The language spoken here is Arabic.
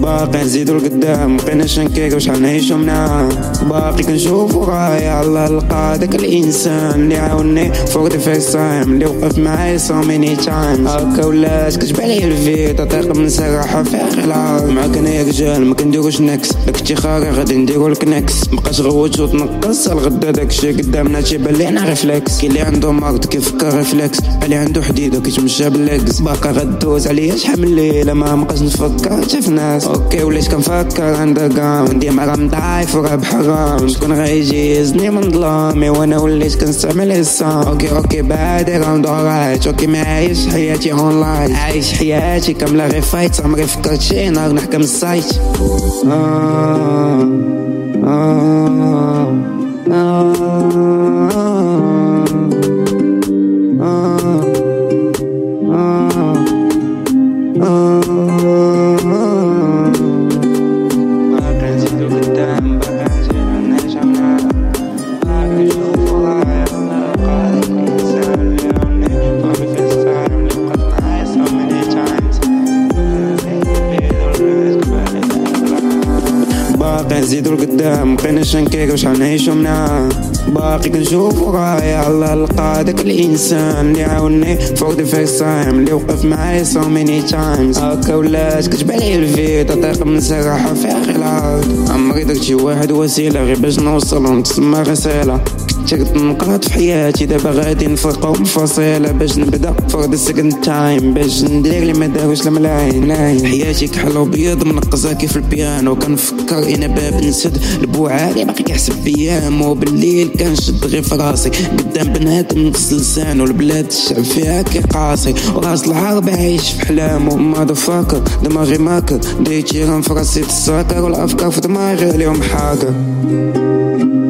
باقي نزيدو لقدام مبقيناش نكيكو شحال نعيشو منها باقي كنشوفو غاية الله لقى داك الانسان اللي عاوني فوق the first time اللي وقف معايا so many times هكا ولات كتبان ليا الفيدا طريق من سراحة فيها غلط معاك انا يا رجال ما كنديروش نكس داك التيخاري غادي نديرو لك نكس مبقاش غوت وتنقص الغدا داكشي قدامنا تيبان لينا ريفلكس كاين اللي عنده مرض كيفكر ريفلكس اللي عنده حديده كيتمشى باللكس باقا غدوز عليا شحال من ليله ما مابقاش نفكر حتى في ناس اوكي وليت كنفكر اندرغراوند ديما راه مضايف وراه بحرام شكون غيجي يهزني من ظلامي وانا وليت كنستعمل السام اوكي بادي راوند اورايت اوكي معايش حياتي اونلاين عايش حياتي كامله غير فايت عمري فكرت شي نهار نحكم السايت باقي نزيدو لقدام مبقيناش نكيكو شحال نعيشو منها باقي كنشوفو غاية الله لقى داك الانسان اللي عاوني فوق the first time اللي وقف معايا so many times هكا ولات كتبان ليا الفيدا طريق من سراحة فيها غلط عمري درت شي واحد وسيلة غير باش نوصل ونتسمى رسالة كترت نقاط في حياتي دابا غادي نفرقو منفصلة باش نبدا for the second time باش ندير لي ما داروش الملاين حياتي كحل وبيض منقصة كيف البيانو كنفكر انا باب نسد البوعالي باقي كيحسب بيام وبالليل كنشد غير في راسي قدام بنات نقص لسان والبلاد الشعب فيها كيقاسي وراس الحرب عايش في حلامو ماذا فاكر دماغي ماكر دايتي في راسي تساكر والافكار في دماغي اليوم حاضر